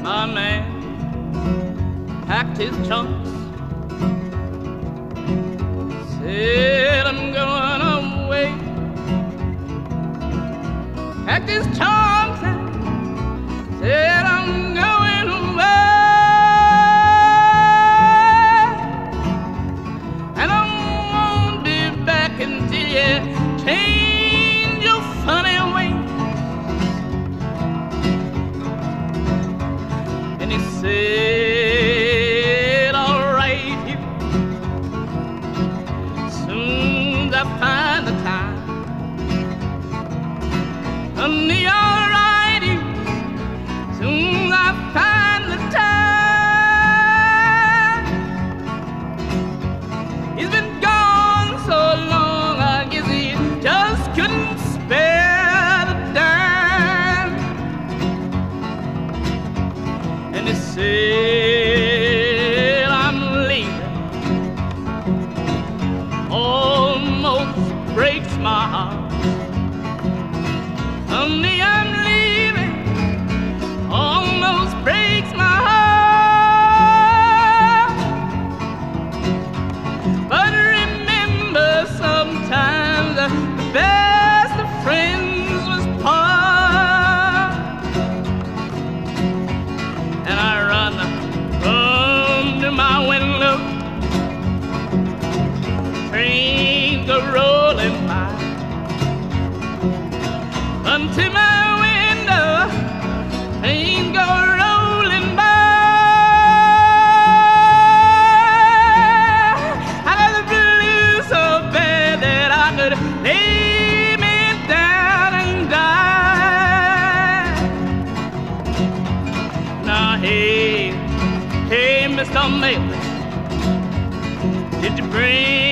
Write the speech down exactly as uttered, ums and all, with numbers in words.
My man packed his trunks, said I'm going away. Packed his trunks and said I'm going away. And I won't be back until you change your funny ways. And he said, all right, you, soon as I find the time. Honey, all right, you, soon as I find the time. He's been gone so long, I guess he just couldn't spare the dime. And he said, I'm leaving, almost breaks my heart. Honey, I'm leaving, almost breaks my heart. But remember, sometimes the best of friends was part. And I run, run to my window, trains go rolling by. Unto my window, trains go rolling by. I got the blues so bad that I could lay me down and die. Now hey, hey, Mister Mayor, did you bring